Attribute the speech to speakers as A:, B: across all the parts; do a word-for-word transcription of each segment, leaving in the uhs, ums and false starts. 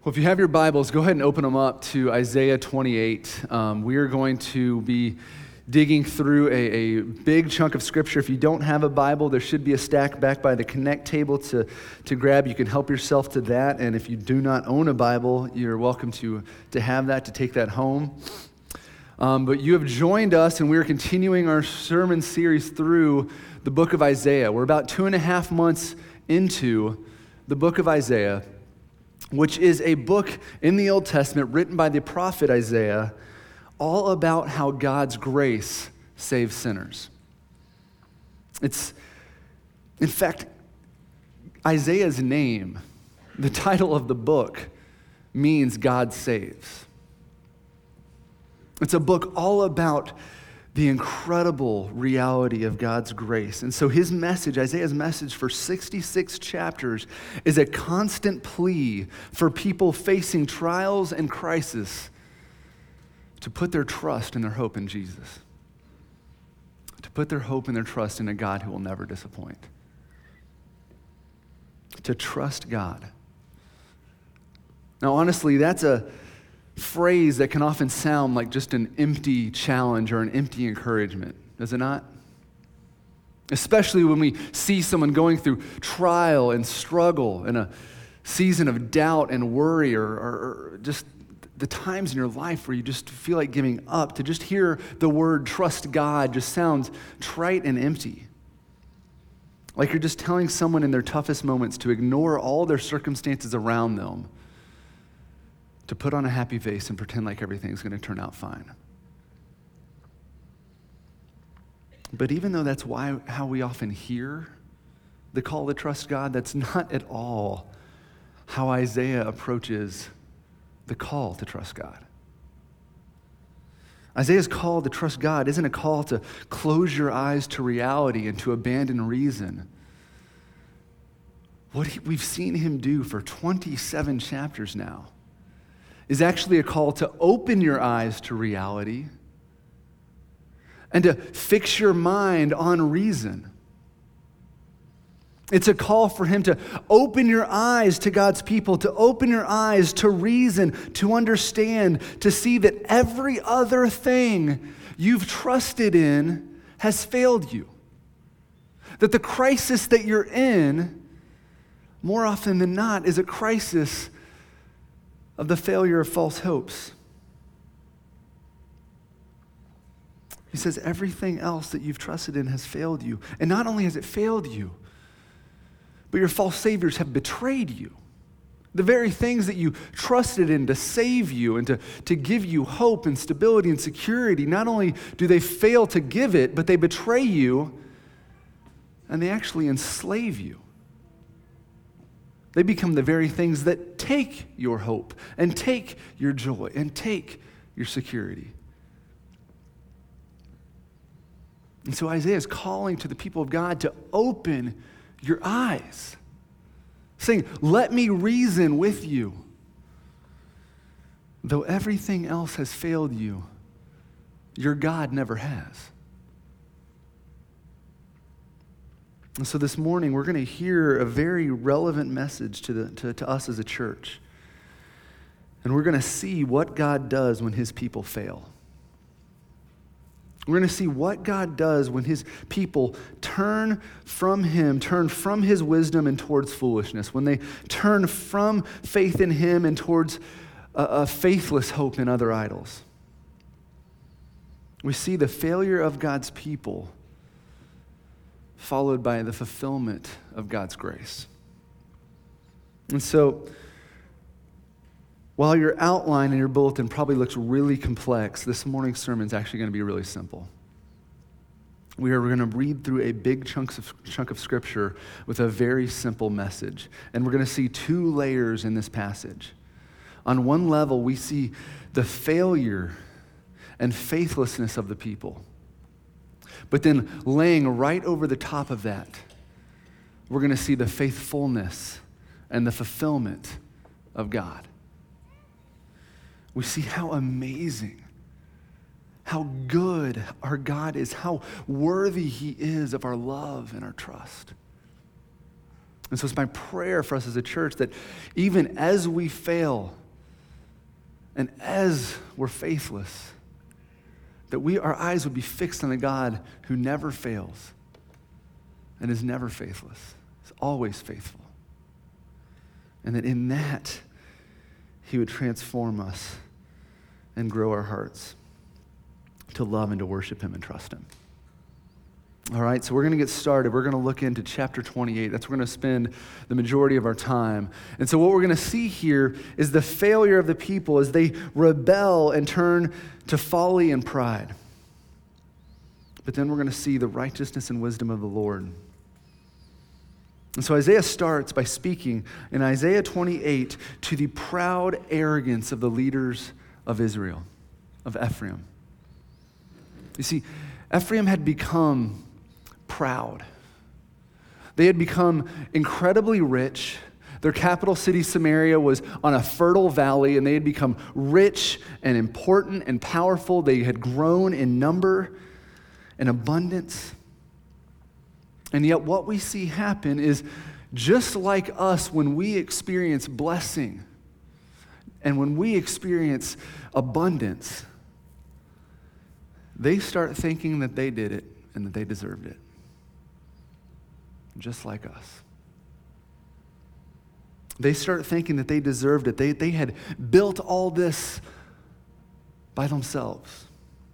A: Well, if you have your Bibles, go ahead and open them up to Isaiah twenty-eight. Um, we are going to be digging through a, a big chunk of Scripture. If you don't have a Bible, there should be a stack back by the Connect table to, to grab. You can help yourself to that. And if you do not own a Bible, you're welcome to, to have that, to take that home. Um, but you have joined us, and we are continuing our sermon series through the book of Isaiah. We're about two and a half months into the book of Isaiah, which is a book in the Old Testament written by the prophet Isaiah, all about how God's grace saves sinners. It's, in fact, Isaiah's name, the title of the book, means God saves. It's a book all about the incredible reality of God's grace. And so his message, Isaiah's message for sixty-six chapters, is a constant plea for people facing trials and crisis to put their trust and their hope in Jesus. To put their hope and their trust in a God who will never disappoint. To trust God. Now, honestly, that's a phrase that can often sound like just an empty challenge or an empty encouragement, does it not? Especially when we see someone going through trial and struggle in a season of doubt and worry, or, or, or just the times in your life where you just feel like giving up. To just hear the word trust God just sounds trite and empty. Like you're just telling someone in their toughest moments to ignore all their circumstances around them, to put on a happy face and pretend like everything's going to turn out fine. But even though that's why how we often hear the call to trust God, that's not at all how Isaiah approaches the call to trust God. Isaiah's call to trust God isn't a call to close your eyes to reality and to abandon reason. What he, we've seen him do for twenty-seven chapters now is actually a call to open your eyes to reality and to fix your mind on reason. It's a call for him to open your eyes to God's people, to open your eyes to reason, to understand, to see that every other thing you've trusted in has failed you. That the crisis that you're in, more often than not, is a crisis of the failure of false hopes. He says everything else that you've trusted in has failed you. And not only has it failed you, but your false saviors have betrayed you. The very things that you trusted in to save you and to, to give you hope and stability and security, not only do they fail to give it, but they betray you and they actually enslave you. They become the very things that take your hope and take your joy and take your security. And so Isaiah is calling to the people of God to open your eyes, saying, let me reason with you. Though everything else has failed you, your God never has. And so this morning, we're going to hear a very relevant message to, the, to, to us as a church. And we're going to see what God does when his people fail. We're going to see what God does when his people turn from him, turn from his wisdom and towards foolishness, when they turn from faith in him and towards a, a faithless hope in other idols. We see the failure of God's people followed by the fulfillment of God's grace. And so, while your outline and your bulletin probably looks really complex, this morning's sermon is actually going to be really simple. We are going to read through a big chunks of, chunk of Scripture with a very simple message. And we're going to see two layers in this passage. On one level, we see the failure and faithlessness of the people. But then laying right over the top of that, we're going to see the faithfulness and the fulfillment of God. We see how amazing, how good our God is, how worthy he is of our love and our trust. And so it's my prayer for us as a church that even as we fail and as we're faithless, that we, our eyes would be fixed on a God who never fails and is never faithless. He's always faithful. And that in that, he would transform us and grow our hearts to love and to worship him and trust him. All right, so we're going to get started. We're going to look into chapter twenty-eight. That's where we're going to spend the majority of our time. And so what we're going to see here is the failure of the people as they rebel and turn to folly and pride. But then we're going to see the righteousness and wisdom of the Lord. And so Isaiah starts by speaking in Isaiah twenty-eight to the proud arrogance of the leaders of Israel, of Ephraim. You see, Ephraim had become proud. They had become incredibly rich. Their capital city, Samaria, was on a fertile valley, and they had become rich and important and powerful. They had grown in number and abundance. And yet what we see happen is just like us when we experience blessing and when we experience abundance, they start thinking that they did it and that they deserved it. Just like us. They start thinking that they deserved it. They, they had built all this by themselves.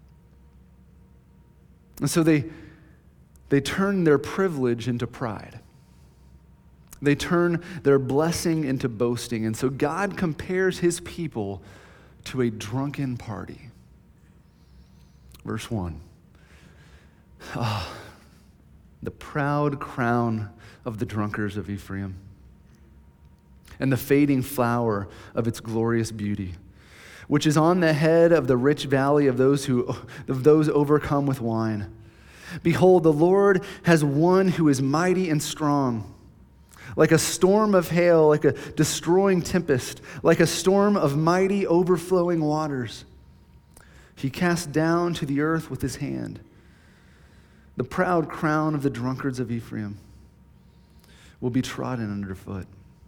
A: And so they, they turn their privilege into pride. They turn their blessing into boasting. And so God compares his people to a drunken party. Verse one. Ah, the proud crown of the drunkards of Ephraim, and the fading flower of its glorious beauty, which is on the head of the rich valley of those who of those overcome with wine. Behold, the Lord has one who is mighty and strong, like a storm of hail, like a destroying tempest, like a storm of mighty overflowing waters. He cast down to the earth with his hand. The proud crown of the drunkards of Ephraim will be trodden underfoot.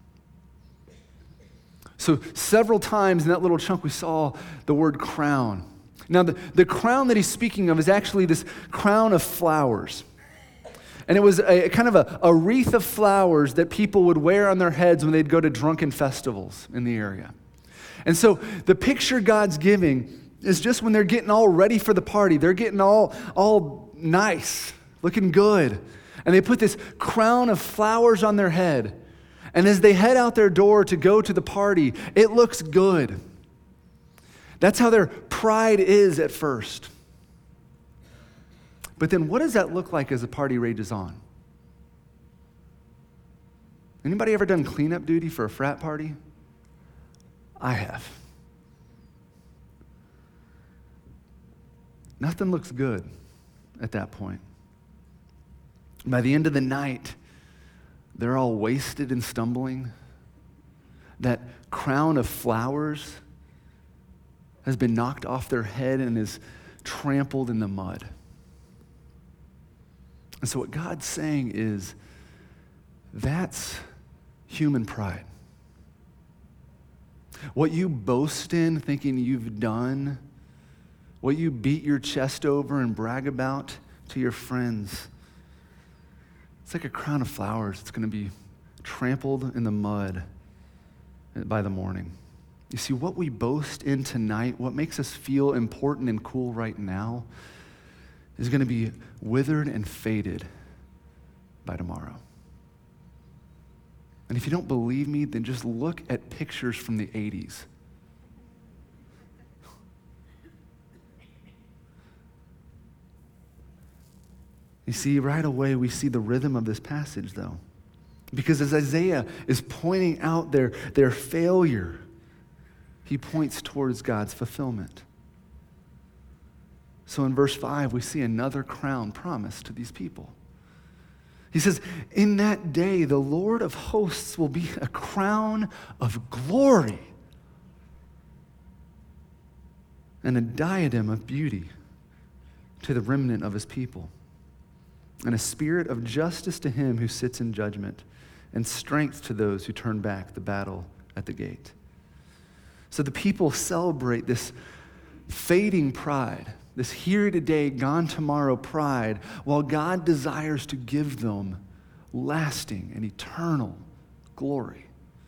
A: So several times in that little chunk we saw the word crown. Now the, the crown that he's speaking of is actually this crown of flowers. And it was a, a kind of a, a wreath of flowers that people would wear on their heads when they'd go to drunken festivals in the area. And so the picture God's giving is just when they're getting all ready for the party. They're getting all, all nice, looking good. And they put this crown of flowers on their head. And as they head out their door to go to the party, it looks good. That's how their pride is at first. But then what does that look like as the party rages on? Anybody ever done cleanup duty for a frat party? I have. Nothing looks good at that point. By the end of the night, they're all wasted and stumbling. That crown of flowers has been knocked off their head and is trampled in the mud. And so what God's saying is, that's human pride. What you boast in thinking you've done, what you beat your chest over and brag about to your friends, it's like a crown of flowers. It's going to be trampled in the mud by the morning. You see, what we boast in tonight, what makes us feel important and cool right now, is going to be withered and faded by tomorrow. And if you don't believe me, then just look at pictures from the eighties. You see, right away we see the rhythm of this passage, though. Because as Isaiah is pointing out their, their failure, he points towards God's fulfillment. So in verse five, we see another crown promised to these people. He says, in that day, the Lord of hosts will be a crown of glory and a diadem of beauty to the remnant of his people, and a spirit of justice to him who sits in judgment, and strength to those who turn back the battle at the gate. So the people celebrate this fading pride, this here today, gone tomorrow pride, while God desires to give them lasting and eternal glory.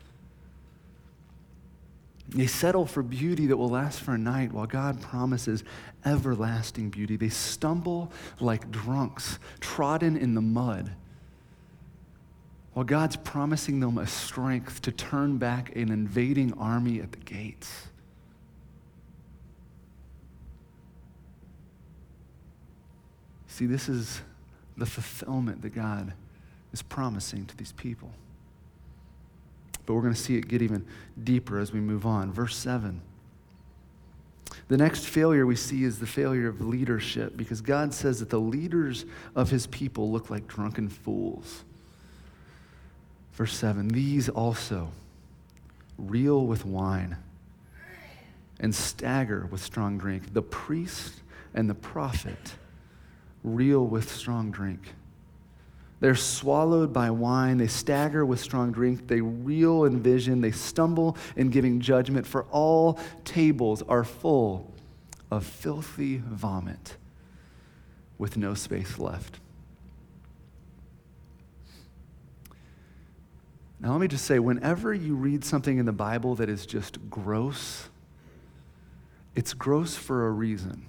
A: They settle for beauty that will last for a night while God promises everlasting beauty. They stumble like drunks, trodden in the mud, while God's promising them a strength to turn back an invading army at the gates. See, this is the fulfillment that God is promising to these people. But we're going to see it get even deeper as we move on. Verse seven. The next failure we see is the failure of leadership, because God says that the leaders of his people look like drunken fools. Verse seven, these also reel with wine and stagger with strong drink. The priest and the prophet reel with strong drink. They're swallowed by wine. They stagger with strong drink. They reel in vision. They stumble in giving judgment, for all tables are full of filthy vomit with no space left. Now, let me just say, whenever you read something in the Bible that is just gross, it's gross for a reason.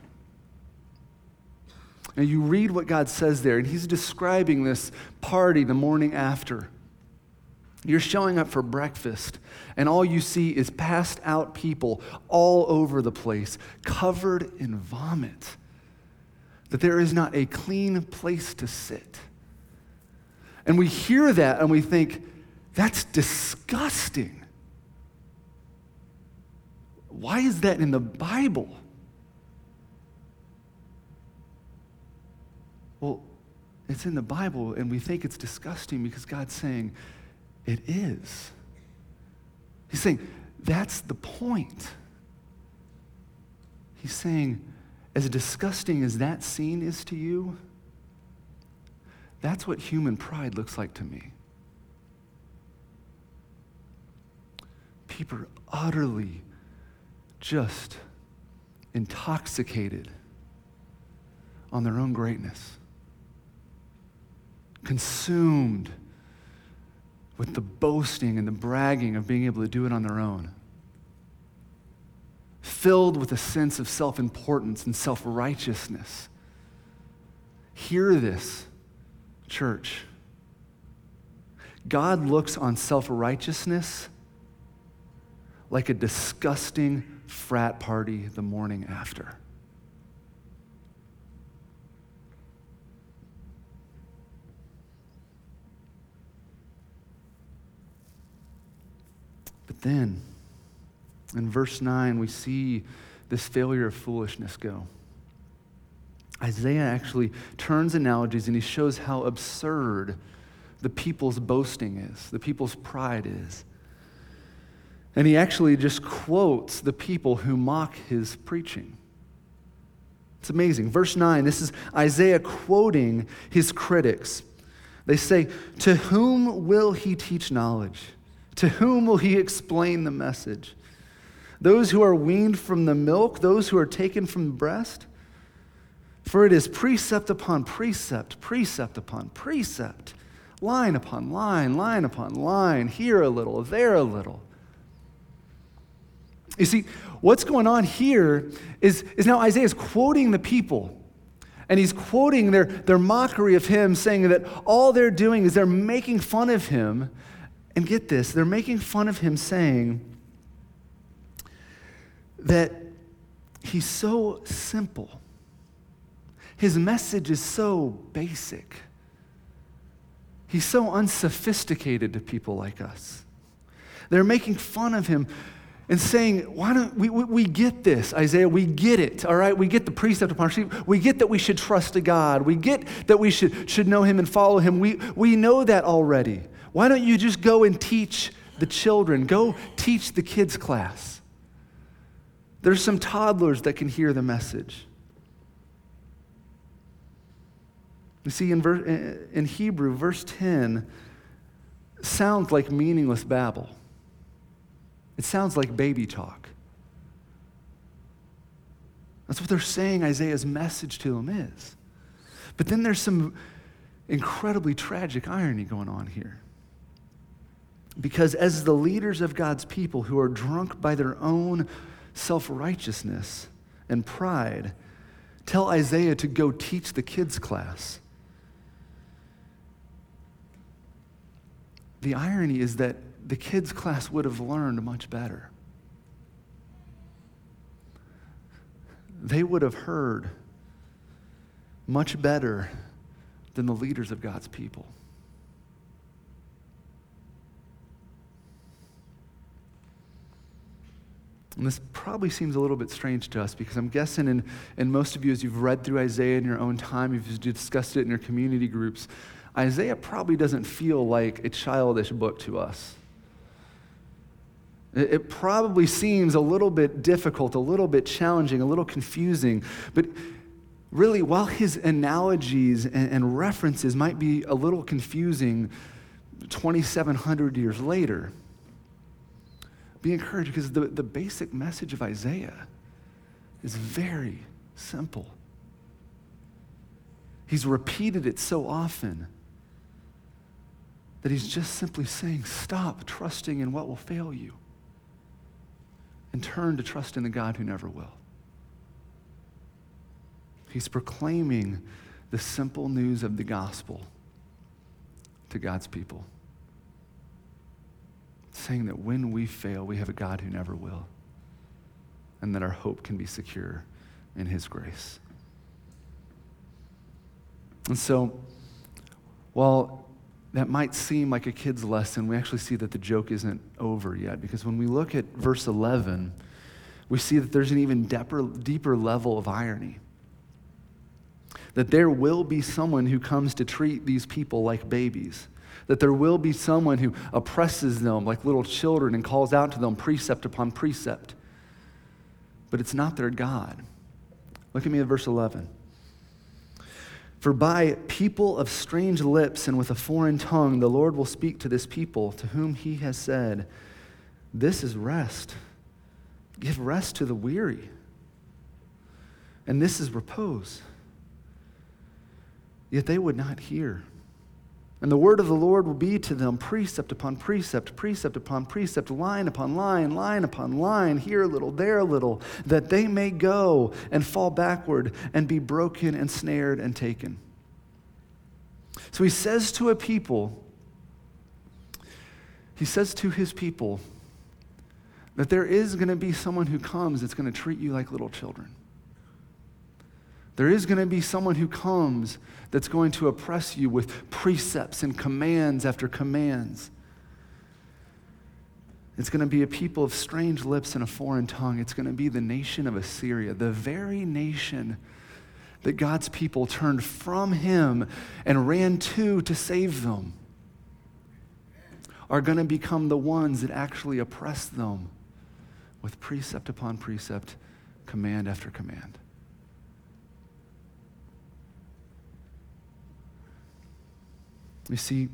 A: And you read what God says there, and he's describing this party the morning after. You're showing up for breakfast, and all you see is passed out people all over the place, covered in vomit, that there is not a clean place to sit. And we hear that, and we think, that's disgusting. Why is that in the Bible? Well, it's in the Bible, and we think it's disgusting because God's saying, it is. He's saying, that's the point. He's saying, as disgusting as that scene is to you, that's what human pride looks like to me. People are utterly just intoxicated on their own greatness, consumed with the boasting and the bragging of being able to do it on their own, filled with a sense of self-importance and self-righteousness. Hear this, church. God looks on self-righteousness like a disgusting frat party the morning after. But then, in verse nine, we see this failure of foolishness go. Isaiah actually turns analogies and he shows how absurd the people's boasting is, the people's pride is. And he actually just quotes the people who mock his preaching. It's amazing. Verse nine, this is Isaiah quoting his critics. They say, "To whom will he teach knowledge? To whom will he explain the message? Those who are weaned from the milk, those who are taken from the breast? For it is precept upon precept, precept upon precept, line upon line, line upon line, here a little, there a little." You see, what's going on here is, is now Isaiah is quoting the people, and he's quoting their, their mockery of him, saying that all they're doing is they're making fun of him. And get this, they're making fun of him, saying that he's so simple. His message is so basic. He's so unsophisticated to people like us. They're making fun of him and saying, why don't we, we, we get this, Isaiah, we get it, all right? We get the precept upon precept. We get that we should trust to God. We get that we should, should know him and follow him. We, we know that already. Why don't you just go and teach the children? Go teach the kids' class. There's some toddlers that can hear the message. You see, in, ver- in Hebrew, verse ten sounds like meaningless babble. It sounds like baby talk. That's what they're saying Isaiah's message to them is. But then there's some incredibly tragic irony going on here. Because as the leaders of God's people who are drunk by their own self-righteousness and pride tell Isaiah to go teach the kids' class, the irony is that the kids' class would have learned much better. They would have heard much better than the leaders of God's people. And this probably seems a little bit strange to us because I'm guessing in, in most of you, as you've read through Isaiah in your own time, you've discussed it in your community groups, Isaiah probably doesn't feel like a childish book to us. It, it probably seems a little bit difficult, a little bit challenging, a little confusing, but really, while his analogies and, and references might be a little confusing twenty-seven hundred years later, be encouraged because the, the basic message of Isaiah is very simple. He's repeated it so often that he's just simply saying, stop trusting in what will fail you and turn to trust in the God who never will. He's proclaiming the simple news of the gospel to God's people, saying that when we fail, we have a God who never will, and that our hope can be secure in his grace. And so, while that might seem like a kid's lesson, we actually see that the joke isn't over yet, because when we look at verse eleven, we see that there's an even deeper, deeper level of irony. That there will be someone who comes to treat these people like babies. That there will be someone who oppresses them like little children and calls out to them precept upon precept. But it's not their God. Look at me at verse eleven. For by people of strange lips and with a foreign tongue, the Lord will speak to this people to whom he has said, this is rest. Give rest to the weary. And this is repose. Yet they would not hear. And the word of the Lord will be to them precept upon precept, precept upon precept, line upon line, line upon line, here a little, there a little, that they may go and fall backward and be broken and snared and taken. So he says to a people, he says to his people that there is going to be someone who comes that's going to treat you like little children. There is going to be someone who comes that's going to oppress you with precepts and commands after commands. It's going to be a people of strange lips and a foreign tongue. It's going to be the nation of Assyria, the very nation that God's people turned from him and ran to to save them, are going to become the ones that actually oppress them with precept upon precept, command after command. You see,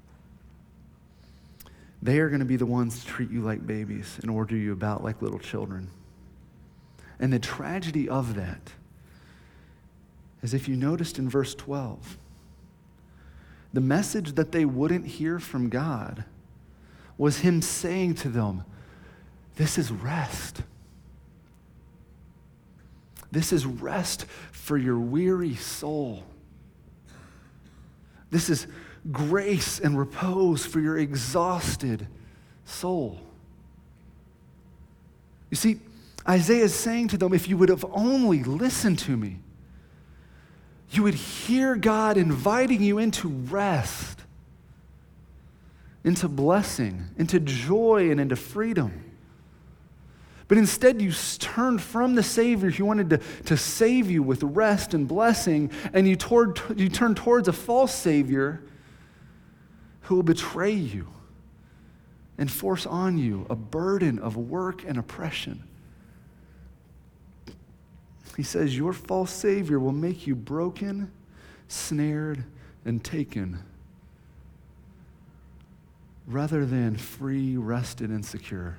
A: they are going to be the ones to treat you like babies and order you about like little children. And the tragedy of that is, if you noticed in verse twelve, the message that they wouldn't hear from God was him saying to them, this is rest. This is rest for your weary soul. This is grace and repose for your exhausted soul. You see, Isaiah is saying to them, if you would have only listened to me, you would hear God inviting you into rest, into blessing, into joy, and into freedom. But instead, you turned from the Savior who wanted to, to save you with rest and blessing, and you, toward, you turned towards a false Savior who will betray you and force on you a burden of work and oppression. He says, your false Savior will make you broken, snared, and taken. rather than free, rested, and secure.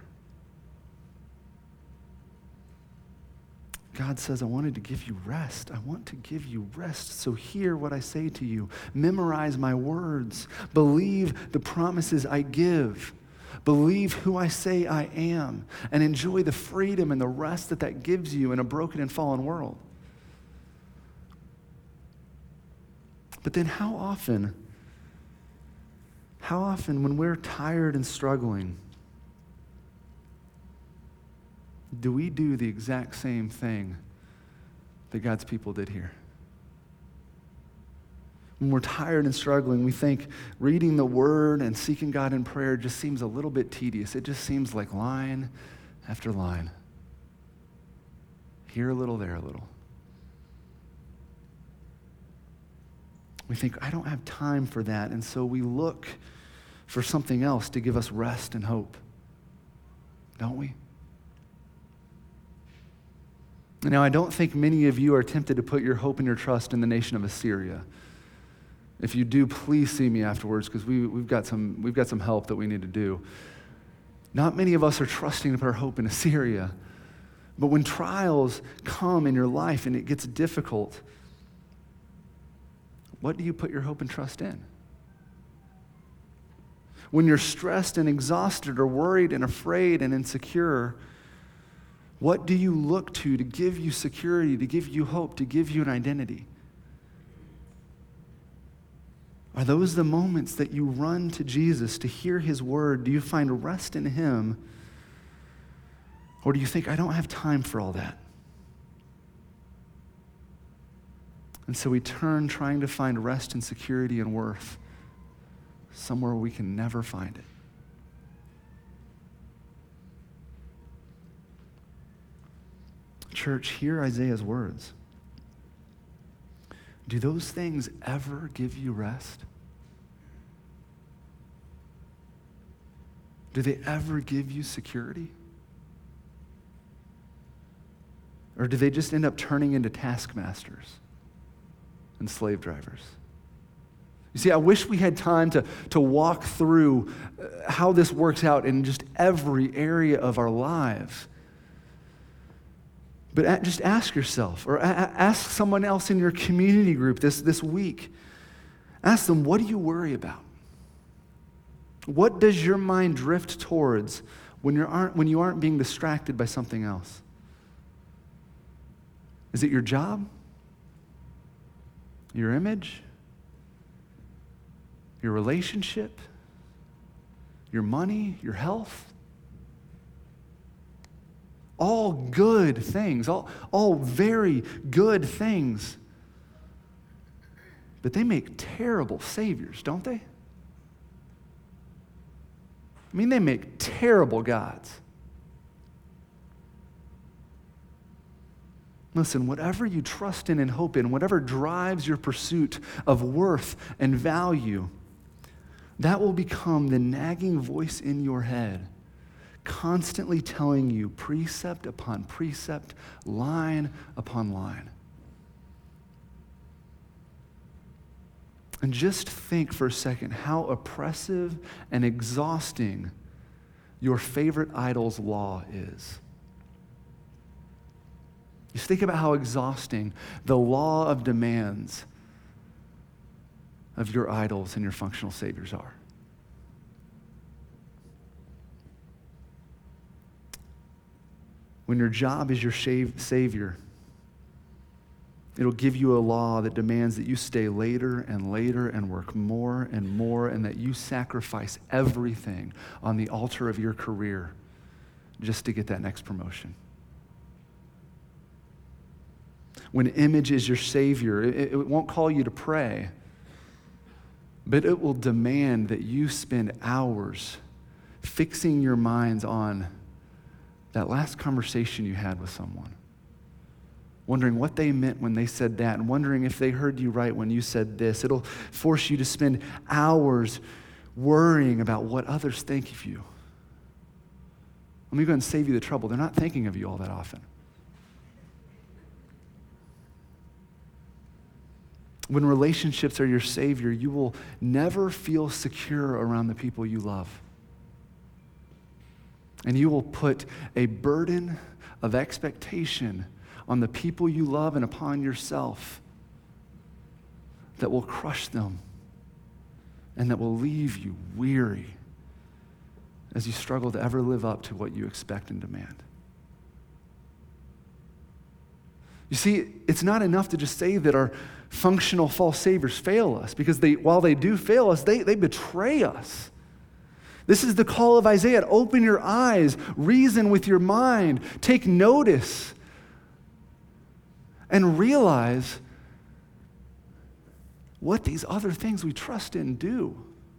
A: God says, I wanted to give you rest. I want to give you rest. So hear what I say to you. Memorize my words. Believe the promises I give. Believe who I say I am. And enjoy the freedom and the rest that that gives you in a broken and fallen world. But then how often, how often when we're tired and struggling, do we do the exact same thing that God's people did here? When we're tired and struggling, we think reading the Word and seeking God in prayer just seems a little bit tedious. It just seems like line after line. Here a little, there a little. We think, I don't have time for that, and so we look for something else to give us rest and hope. Don't we? Now, I don't think many of you are tempted to put your hope and your trust in the nation of Assyria. If you do, please see me afterwards, because we, we've got some, we've got some help that we need to do. Not many of us are trusting to put our hope in Assyria. But when trials come in your life and it gets difficult, what do you put your hope and trust in? When you're stressed and exhausted or worried and afraid and insecure, what do you look to to give you security, to give you hope, to give you an identity? Are those the moments that you run to Jesus to hear his word? Do you find rest in him? Or do you think, I don't have time for all that? And so we turn trying to find rest and security and worth somewhere we can never find it. Church, hear Isaiah's words. Do those things ever give you rest? Do they ever give you security? Or do they just end up turning into taskmasters and slave drivers? You see, I wish we had time to, to walk through how this works out in just every area of our lives. But just ask yourself, or ask someone else in your community group this, this week. Ask them, what do you worry about? What does your mind drift towards when, you aren't, when you aren't being distracted by something else? Is it your job? Your image? Your relationship? Your money? Your health? All good things, all, all very good things. But they make terrible saviors, don't they? I mean, they make terrible gods. Listen, whatever you trust in and hope in, whatever drives your pursuit of worth and value, that will become the nagging voice in your head, constantly telling you precept upon precept, line upon line. And just think for a second how oppressive and exhausting your favorite idol's law is. Just think about how exhausting the law of demands of your idols and your functional saviors are. When your job is your shave, savior, it'll give you a law that demands that you stay later and later and work more and more, and that you sacrifice everything on the altar of your career just to get that next promotion. When image is your savior, it, it won't call you to pray, but it will demand that you spend hours fixing your minds on that last conversation you had with someone, wondering what they meant when they said that, and wondering if they heard you right when you said this. It'll force you to spend hours worrying about what others think of you. Let me go ahead and save you the trouble. They're not thinking of you all that often. When relationships are your savior, you will never feel secure around the people you love. And you will put a burden of expectation on the people you love and upon yourself that will crush them and that will leave you weary as you struggle to ever live up to what you expect and demand. You see, it's not enough to just say that our functional false saviors fail us, because they, while they do fail us, they, they betray us. This is the call of Isaiah. Open your eyes, reason with your mind, take notice, and realize what these other things we trust in do.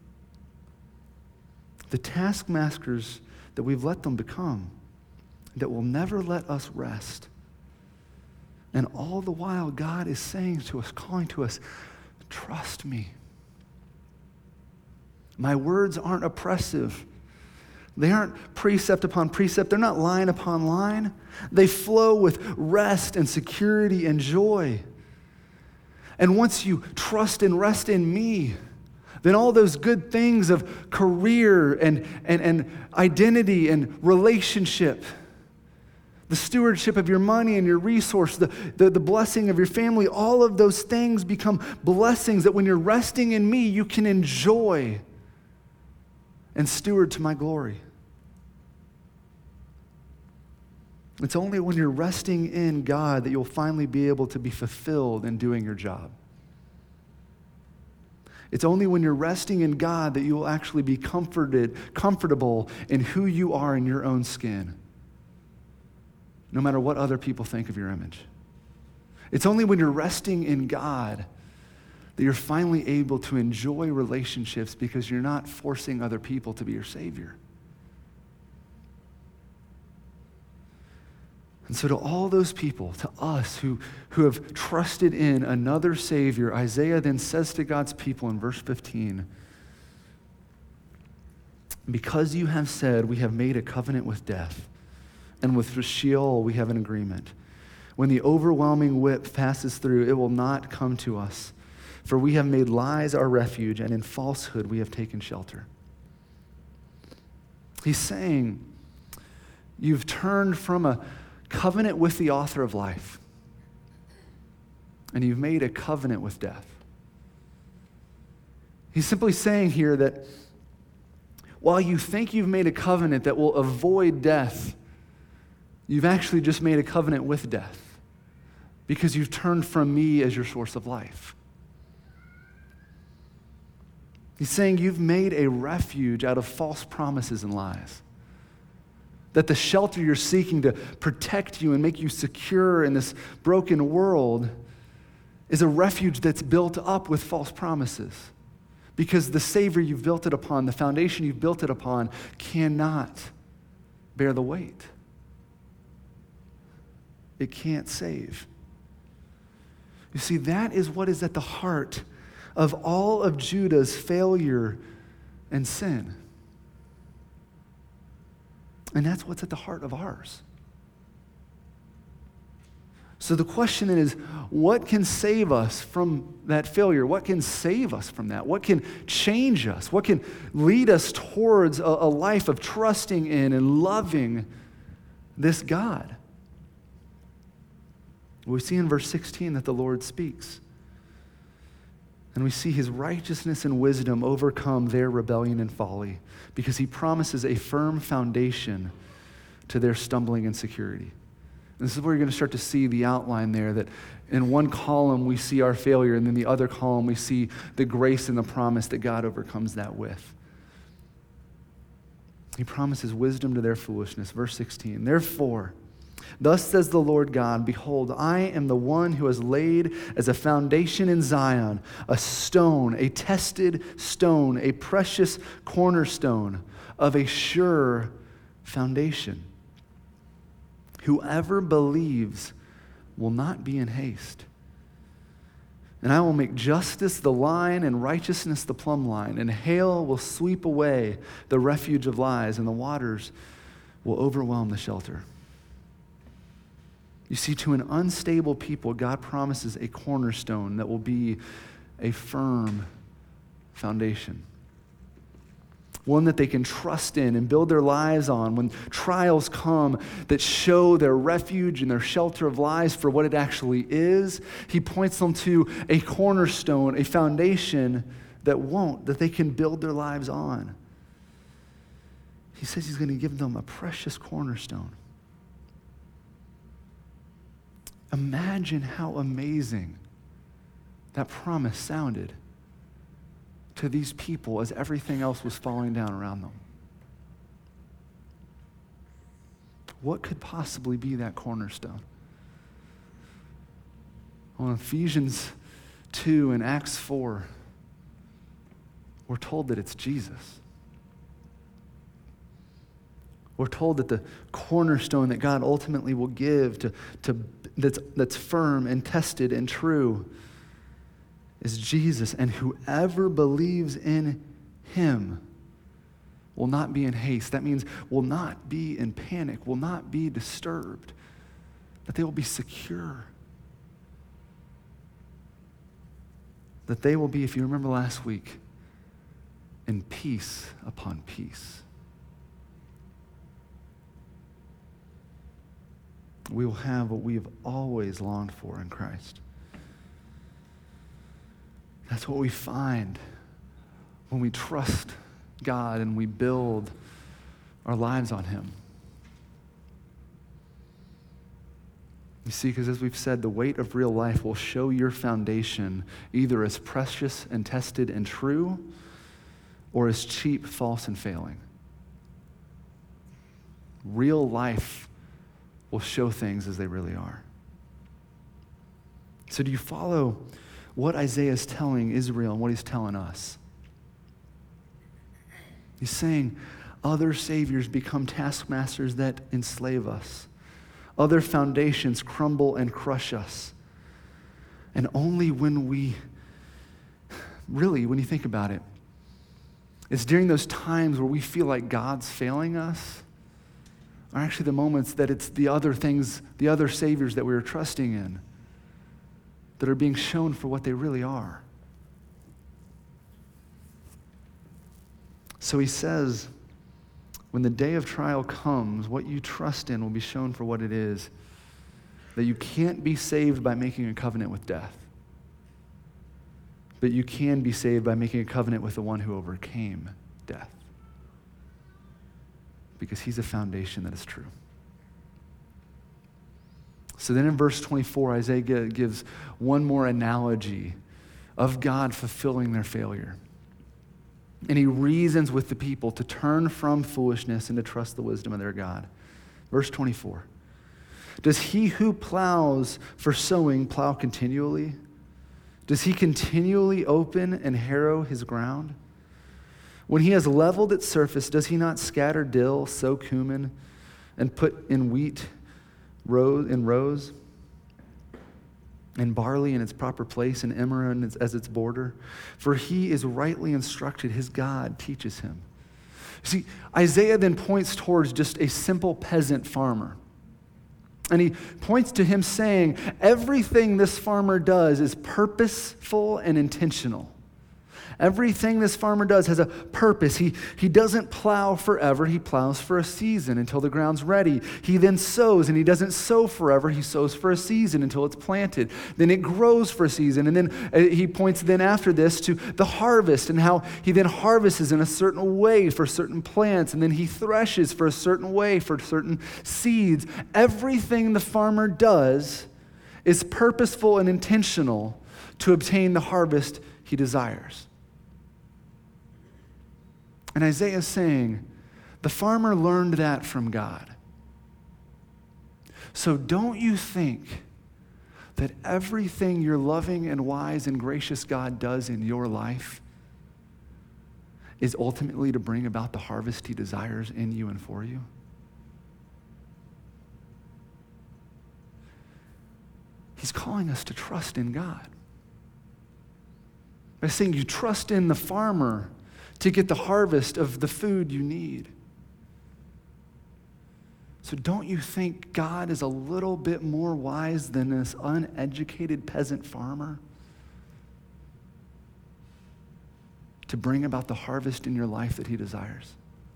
A: The taskmasters that we've let them become, that will never let us rest. And all the while, God is saying to us, calling to us, trust me. My words aren't oppressive. They aren't precept upon precept. They're not line upon line. They flow with rest and security and joy. And once you trust and rest in me, then all those good things of career and, and, and identity and relationship, the stewardship of your money and your resource, the, the, the blessing of your family, all of those things become blessings that when you're resting in me, you can enjoy and steward to my glory. It's only when you're resting in God that you'll finally be able to be fulfilled in doing your job. It's only when you're resting in God that you will actually be comforted, comfortable in who you are in your own skin, no matter what other people think of your image. It's only when you're resting in God that you're finally able to enjoy relationships because you're not forcing other people to be your savior. And so to all those people, to us who, who have trusted in another Savior, Isaiah then says to God's people in verse fifteen, because you have said, we have made a covenant with death, and with Sheol we have an agreement. When the overwhelming whip passes through, it will not come to us, for we have made lies our refuge, and in falsehood we have taken shelter. He's saying, you've turned from a covenant with the author of life, and you've made a covenant with death. He's simply saying here that while you think you've made a covenant that will avoid death, you've actually just made a covenant with death because you've turned from me as your source of life. He's saying you've made a refuge out of false promises and lies. That the shelter you're seeking to protect you and make you secure in this broken world is a refuge that's built up with false promises. Because the Savior you've built it upon, the foundation you've built it upon, cannot bear the weight. It can't save. You see, that is what is at the heart of all of Judah's failure and sin. And that's what's at the heart of ours. So the question then is, what can save us from that failure? What can save us from that? What can change us? What can lead us towards a, a life of trusting in and loving this God? We see in verse sixteen that the Lord speaks. And we see his righteousness and wisdom overcome their rebellion and folly because he promises a firm foundation to their stumbling and security. And this is where you're going to start to see the outline there, that in one column we see our failure, and then the other column we see the grace and the promise that God overcomes that with. He promises wisdom to their foolishness. Verse sixteen, therefore, thus says the Lord God, behold, I am the one who has laid as a foundation in Zion a stone, a tested stone, a precious cornerstone of a sure foundation. Whoever believes will not be in haste. And I will make justice the line and righteousness the plumb line, and hail will sweep away the refuge of lies, and the waters will overwhelm the shelter. You see, to an unstable people, God promises a cornerstone that will be a firm foundation. One that they can trust in and build their lives on when trials come that show their refuge and their shelter of lies for what it actually is. He points them to a cornerstone, a foundation that won't, that they can build their lives on. He says he's going to give them a precious cornerstone. Imagine how amazing that promise sounded to these people as everything else was falling down around them. What could possibly be that cornerstone? Well, in Ephesians two and Acts four, we're told that it's Jesus. We're told that the cornerstone that God ultimately will give to, to that's, that's firm and tested and true is Jesus, and whoever believes in him will not be in haste. That means will not be in panic, will not be disturbed, that they will be secure. That they will be, if you remember last week, in peace upon peace. We will have what we have always longed for in Christ. That's what we find when we trust God and we build our lives on him. You see, because as we've said, the weight of real life will show your foundation either as precious and tested and true or as cheap, false, and failing. Real life will show things as they really are. So do you follow what Isaiah is telling Israel and what he's telling us? He's saying other saviors become taskmasters that enslave us. Other foundations crumble and crush us. And only when we, really, when you think about it, it's during those times where we feel like God's failing us are actually the moments that it's the other things, the other saviors that we were trusting in that are being shown for what they really are. So he says, when the day of trial comes, what you trust in will be shown for what it is, that you can't be saved by making a covenant with death, but you can be saved by making a covenant with the one who overcame death, because he's a foundation that is true. So then in verse twenty-four, Isaiah gives one more analogy of God fulfilling their failure. And he reasons with the people to turn from foolishness and to trust the wisdom of their God. Verse twenty-four, does he who plows for sowing plow continually? Does he continually open and harrow his ground? When he has leveled its surface, does he not scatter dill, sow cumin, and put in wheat row in rows, and barley in its proper place, and emmer as its border? For he is rightly instructed, his God teaches him. See, Isaiah then points towards just a simple peasant farmer. And he points to him saying, everything this farmer does is purposeful and intentional. Everything this farmer does has a purpose. He, he doesn't plow forever. He plows for a season until the ground's ready. He then sows, and he doesn't sow forever. He sows for a season until it's planted. Then it grows for a season. And then uh, he points then after this to the harvest and how he then harvests in a certain way for certain plants. And then he threshes for a certain way for certain seeds. Everything the farmer does is purposeful and intentional to obtain the harvest he desires. And Isaiah is saying, the farmer learned that from God. So don't you think that everything your loving and wise and gracious God does in your life is ultimately to bring about the harvest he desires in you and for you? He's calling us to trust in God. By saying you trust in the farmer to get the harvest of the food you need. So don't you think God is a little bit more wise than this uneducated peasant farmer to bring about the harvest in your life that he desires?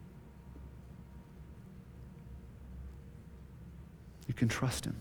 A: You can trust him.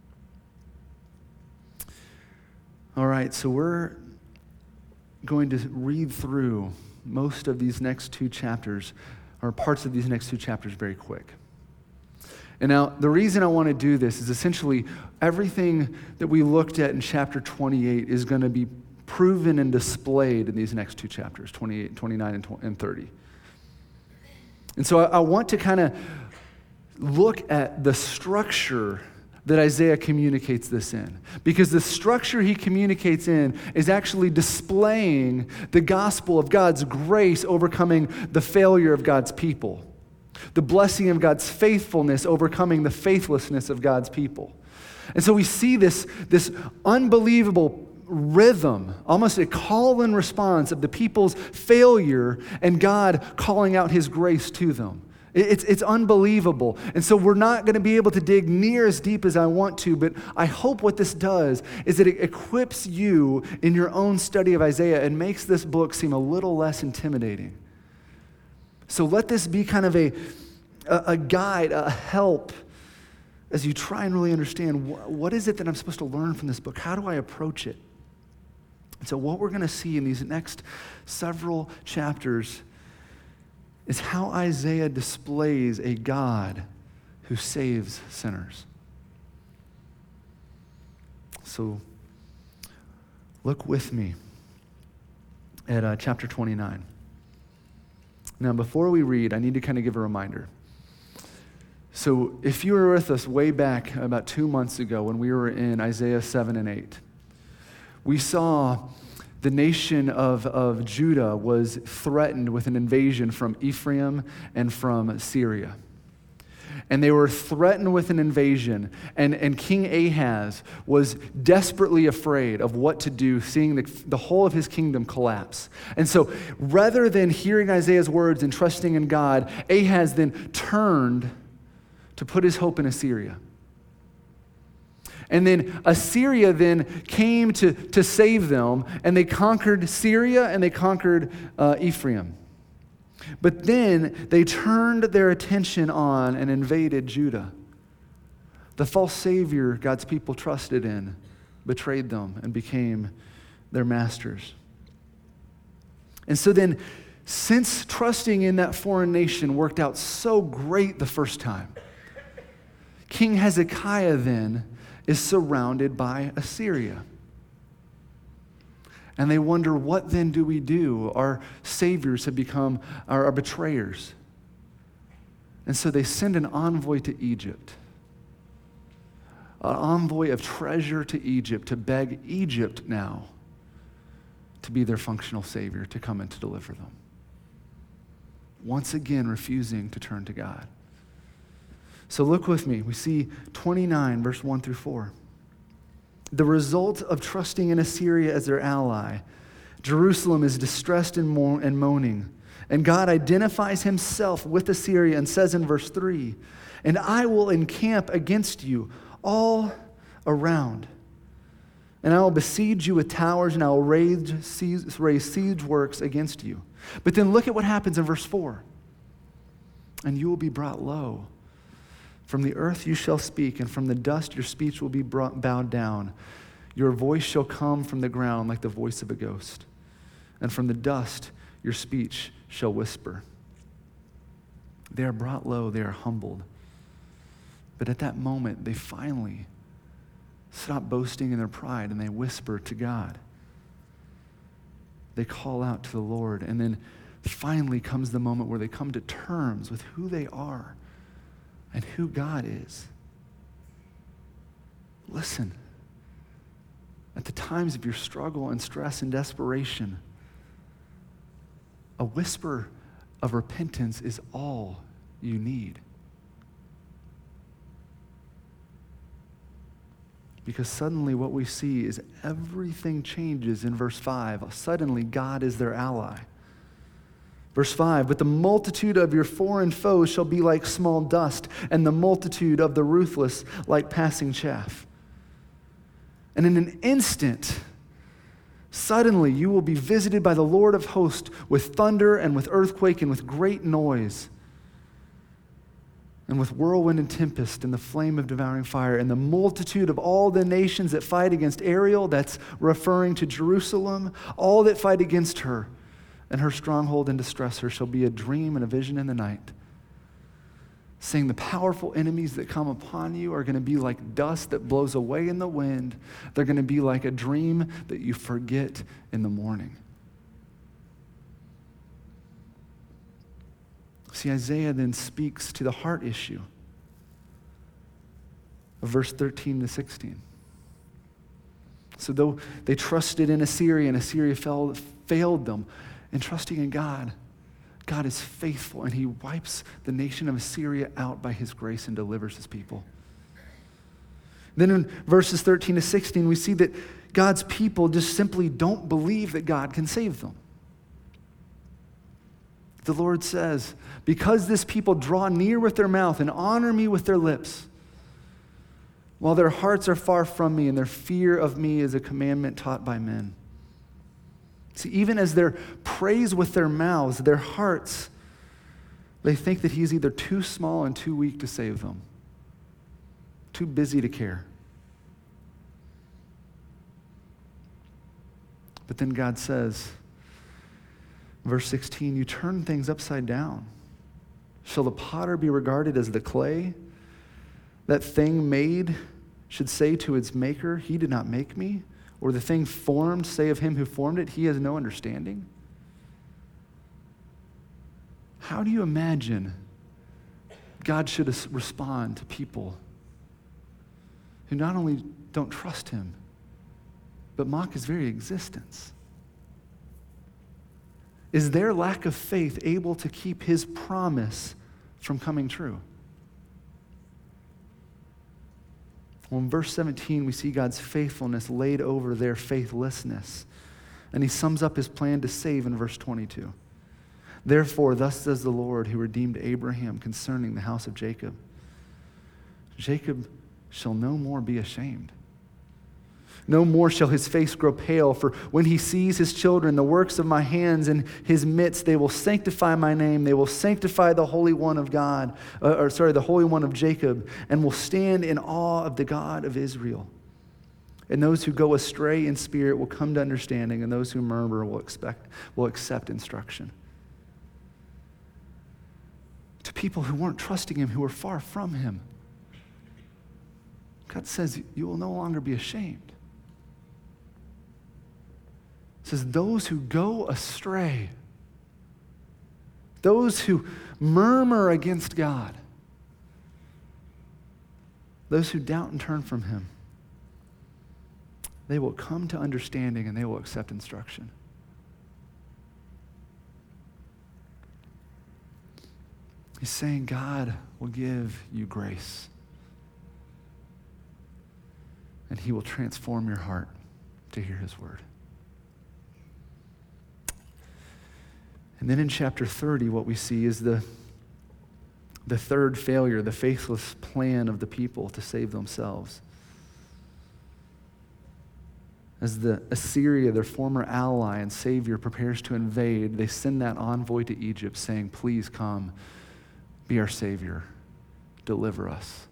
A: All right, so we're going to read through most of these next two chapters, or parts of these next two chapters, very quick. And now, the reason I want to do this is essentially everything that we looked at in chapter twenty-eight is going to be proven and displayed in these next two chapters, twenty-eight, twenty-nine, and thirty. And so I, I want to kind of look at the structure that Isaiah communicates this in. Because the structure he communicates in is actually displaying the gospel of God's grace overcoming the failure of God's people. The blessing of God's faithfulness overcoming the faithlessness of God's people. And so we see this, this unbelievable rhythm, almost a call and response of the people's failure and God calling out his grace to them. It's, it's unbelievable. And so we're not going to be able to dig near as deep as I want to, but I hope what this does is that it equips you in your own study of Isaiah and makes this book seem a little less intimidating. So let this be kind of a, a, a guide, a help, as you try and really understand wh- what is it that I'm supposed to learn from this book? How do I approach it? And so what we're going to see in these next several chapters is how Isaiah displays a God who saves sinners. So look with me at uh, chapter twenty-nine. Now, before we read, I need to kind of give a reminder. So if you were with us way back about two months ago when we were in Isaiah seven and eight, we saw the nation of, of Judah was threatened with an invasion from Ephraim and from Syria. And they were threatened with an invasion, and, and King Ahaz was desperately afraid of what to do, seeing the, the whole of his kingdom collapse. And so rather than hearing Isaiah's words and trusting in God, Ahaz then turned to put his hope in Assyria. And then Assyria then came to, to save them, and they conquered Syria and they conquered uh, Ephraim. But then they turned their attention on and invaded Judah. The false savior God's people trusted in betrayed them and became their masters. And so then, since trusting in that foreign nation worked out so great the first time, King Hezekiah then is surrounded by Assyria. And they wonder, what then do we do? Our saviors have become our, our betrayers. And so they send an envoy to Egypt, an envoy of treasure to Egypt to beg Egypt now to be their functional savior, to come and to deliver them. Once again, refusing to turn to God. So look with me. We see twenty-nine, verse one through four. The result of trusting in Assyria as their ally, Jerusalem is distressed and, mo- and moaning. And God identifies himself with Assyria and says in verse three, "And I will encamp against you all around. And I will besiege you with towers, and I will raise siege, raise siege works against you." But then look at what happens in verse four. "And you will be brought low. From the earth you shall speak, and from the dust your speech will be brought, bowed down. Your voice shall come from the ground like the voice of a ghost, and from the dust your speech shall whisper." They are brought low, they are humbled. But at that moment, they finally stop boasting in their pride, and they whisper to God. They call out to the Lord, and then finally comes the moment where they come to terms with who they are and who God is. Listen, at the times of your struggle and stress and desperation, a whisper of repentance is all you need. Because suddenly what we see is everything changes in verse five. Suddenly God is their ally. Verse five, but the multitude of your foreign foes shall be like small dust, and the multitude of the ruthless like passing chaff. And in an instant, suddenly you will be visited by the Lord of hosts with thunder and with earthquake and with great noise, and with whirlwind and tempest and the flame of devouring fire. And the multitude of all the nations that fight against Ariel, that's referring to Jerusalem, all that fight against her, and her stronghold and distress her, shall be a dream and a vision in the night. Saying the powerful enemies that come upon you are going to be like dust that blows away in the wind. They're going to be like a dream that you forget in the morning. See, Isaiah then speaks to the heart issue of verse thirteen to sixteen. So though they trusted in Assyria and Assyria failed, failed them, in trusting in God, God is faithful and he wipes the nation of Assyria out by his grace and delivers his people. Then in verses thirteen to sixteen, we see that God's people just simply don't believe that God can save them. The Lord says, because this people draw near with their mouth and honor me with their lips, while their hearts are far from me and their fear of me is a commandment taught by men. See, even as they praise with their mouths, their hearts, they think that he's either too small and too weak to save them, too busy to care. But then God says, verse sixteen, you turn things upside down. Shall the potter be regarded as the clay? That thing made should say to its maker, he did not make me? Or the thing formed say of him who formed it, he has no understanding? How do you imagine God should respond to people who not only don't trust him, but mock his very existence? Is their lack of faith able to keep his promise from coming true? Well, in verse seventeen, we see God's faithfulness laid over their faithlessness. And he sums up his plan to save in verse twenty-two. Therefore, thus says the Lord who redeemed Abraham concerning the house of Jacob. Jacob shall no more be ashamed. No more shall his face grow pale, for when he sees his children, the works of my hands in his midst, they will sanctify my name. They will sanctify the Holy One of God, uh, or sorry, the Holy One of Jacob, and will stand in awe of the God of Israel. And those who go astray in spirit will come to understanding, and those who murmur will expect, will accept instruction. To people who weren't trusting him, who were far from him, God says, you will no longer be ashamed. It says, those who go astray, those who murmur against God, those who doubt and turn from him, they will come to understanding and they will accept instruction. He's saying God will give you grace, and he will transform your heart to hear his word. And then in chapter thirty, what we see is the, the third failure, the faithless plan of the people to save themselves. As the Assyria, their former ally and savior, prepares to invade, they send that envoy to Egypt saying, please come, be our savior, deliver us.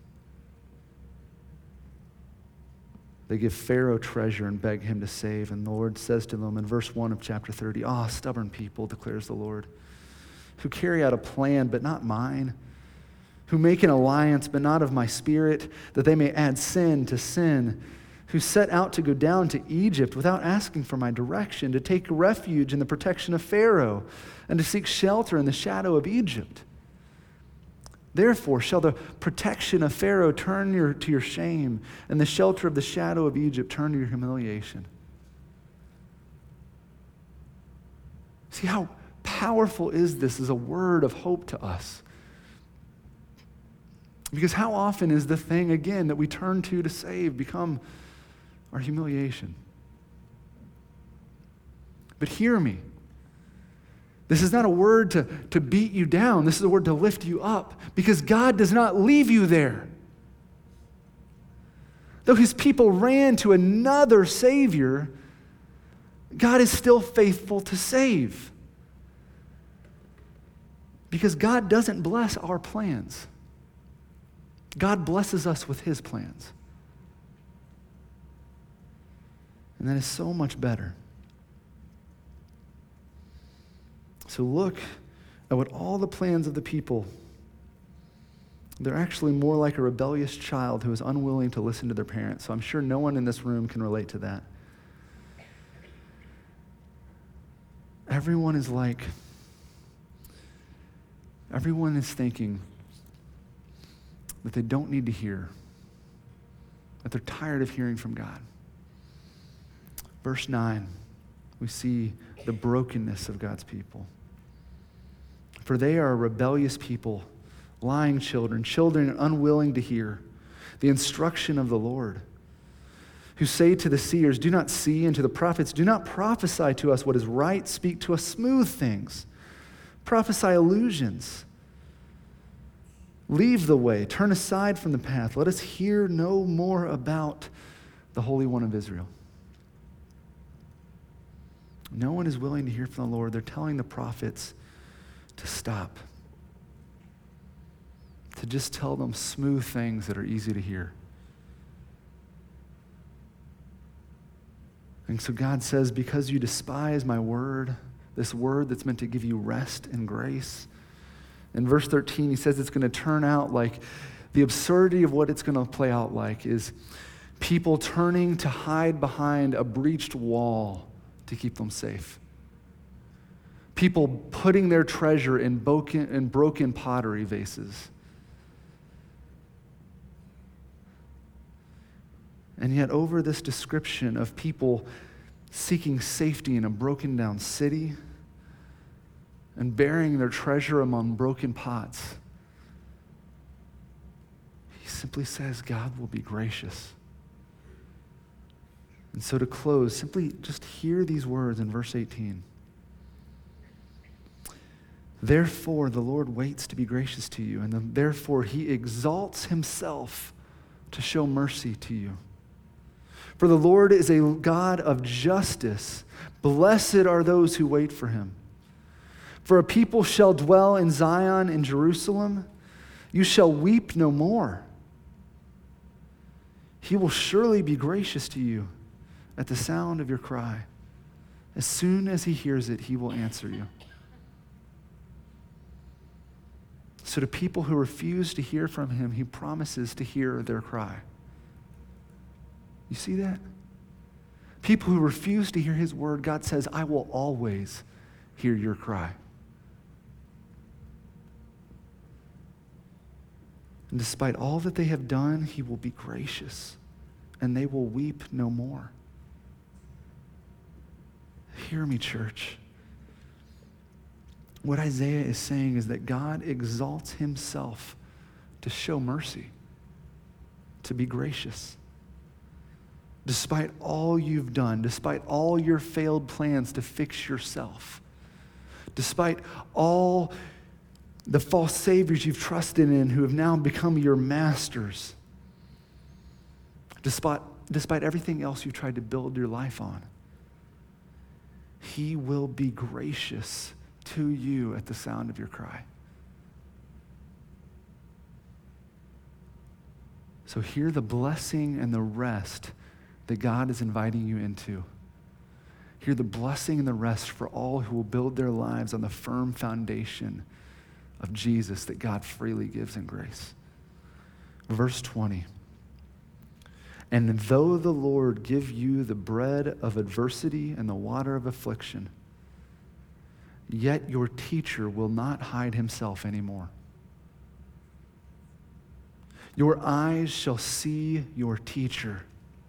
A: They give Pharaoh treasure and beg him to save. And the Lord says to them in verse one of chapter thirty, ah, stubborn people, declares the Lord, who carry out a plan, but not mine, who make an alliance, but not of my spirit, that they may add sin to sin, who set out to go down to Egypt without asking for my direction, to take refuge in the protection of Pharaoh, and to seek shelter in the shadow of Egypt. Therefore shall the protection of Pharaoh turn your, to your shame, and the shelter of the shadow of Egypt turn to your humiliation. See how powerful is this as a word of hope to us? Because how often is the thing, again, that we turn to to save become our humiliation? But hear me. This is not a word to, to beat you down. This is a word to lift you up, because God does not leave you there. Though his people ran to another Savior, God is still faithful to save. Because God doesn't bless our plans. God blesses us with his plans. And that is so much better. So look at what all the plans of the people, they're actually more like a rebellious child who is unwilling to listen to their parents. So I'm sure no one in this room can relate to that. Everyone is like, everyone is thinking that they don't need to hear, that they're tired of hearing from God. Verse nine, we see the brokenness of God's people. For they are a rebellious people, lying children, children unwilling to hear the instruction of the Lord, who say to the seers, do not see, and to the prophets, do not prophesy to us what is right, speak to us smooth things, prophesy illusions. Leave the way, turn aside from the path. Let us hear no more about the Holy One of Israel. No one is willing to hear from the Lord. They're telling the prophets to stop, to just tell them smooth things that are easy to hear. And so God says, because you despise my word, this word that's meant to give you rest and grace, in verse thirteen, he says it's going to turn out like, the absurdity of what it's going to play out like is people turning to hide behind a breached wall to keep them safe. People putting their treasure in broken, in broken pottery vases. And yet over this description of people seeking safety in a broken down city and burying their treasure among broken pots, he simply says God will be gracious. And so to close, simply just hear these words in verse eighteen. Therefore, the Lord waits to be gracious to you, and the, therefore he exalts himself to show mercy to you. For the Lord is a God of justice. Blessed are those who wait for him. For a people shall dwell in Zion, in Jerusalem. You shall weep no more. He will surely be gracious to you at the sound of your cry. As soon as he hears it, he will answer you. So to people who refuse to hear from him, he promises to hear their cry. You see that? People who refuse to hear his word, God says, I will always hear your cry. And despite all that they have done, he will be gracious, and they will weep no more. Hear me, church. What Isaiah is saying is that God exalts himself to show mercy, to be gracious. Despite all you've done, despite all your failed plans to fix yourself, despite all the false saviors you've trusted in who have now become your masters, despite, despite everything else you've tried to build your life on, he will be gracious to you at the sound of your cry. So hear the blessing and the rest that God is inviting you into. Hear the blessing and the rest for all who will build their lives on the firm foundation of Jesus that God freely gives in grace. Verse twenty. And though the Lord give you the bread of adversity and the water of affliction, yet your teacher will not hide himself anymore. Your eyes shall see your teacher,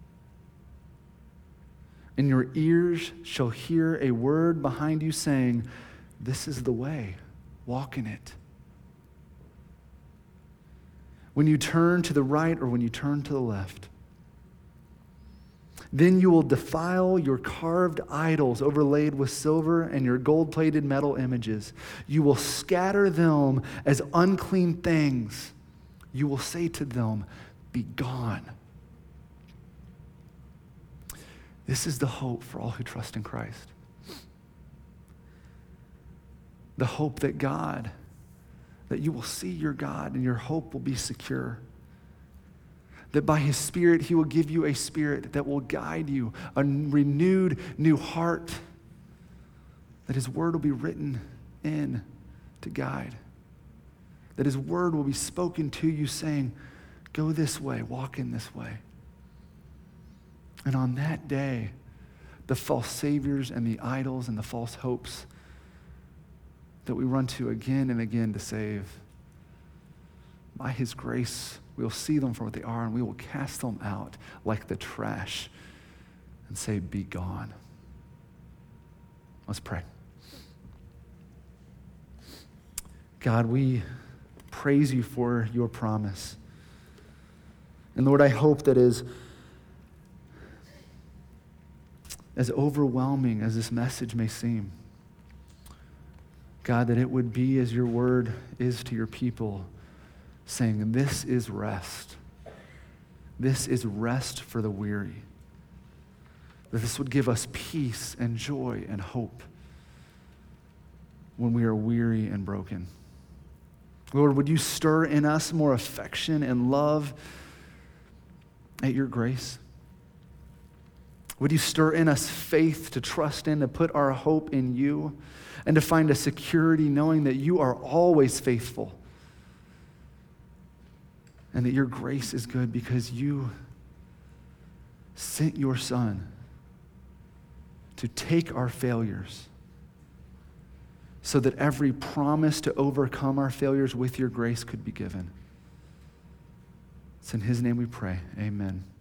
A: and your ears shall hear a word behind you saying, this is the way, walk in it. When you turn to the right or when you turn to the left. Then you will defile your carved idols overlaid with silver and your gold-plated metal images. You will scatter them as unclean things. You will say to them, be gone. This is the hope for all who trust in Christ. The hope that God, that you will see your God and your hope will be secure. That by his Spirit, he will give you a spirit that will guide you, a renewed new heart, that his word will be written in to guide, that his word will be spoken to you saying, go this way, walk in this way. And on that day, the false saviors and the idols and the false hopes that we run to again and again to save, by his grace, we'll see them for what they are, and we will cast them out like the trash and say, be gone. Let's pray. God, we praise you for your promise. And Lord, I hope that is as overwhelming as this message may seem, God, that it would be as your word is to your people, saying, this is rest. This is rest for the weary. That this would give us peace and joy and hope when we are weary and broken. Lord, would you stir in us more affection and love at your grace? Would you stir in us faith to trust in, to put our hope in you, and to find a security knowing that you are always faithful, and that your grace is good because you sent your Son to take our failures so that every promise to overcome our failures with your grace could be given. It's in his name we pray. Amen.